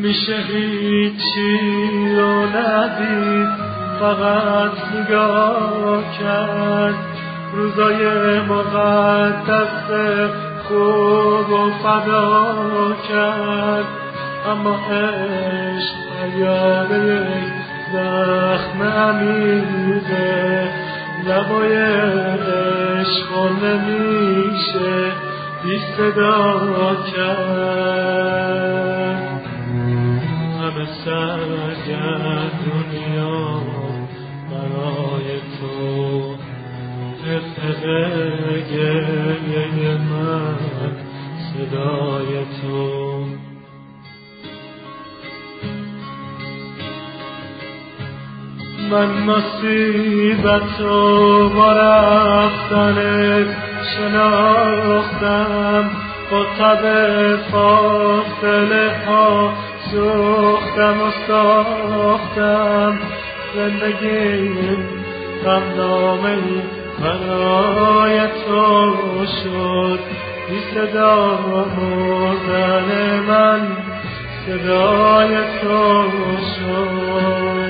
میشه هیچی رو ندید، فقط نگاه کرد. روزای مقدس خوب و فدا کرد، اما عشق فریاد یک زخم عمیقه. لبای عشق نمیشه بی صدا کرد. همه سرگرد دنیا برای تو، حقه گریه من صدای تو. من مصیبت و با رفتنت شناختم، با تب فاصله ها سوختم و ساختم. زندگیم غمنامه‌ای برای تو شد، بی صدا مردن من صدای تو شد.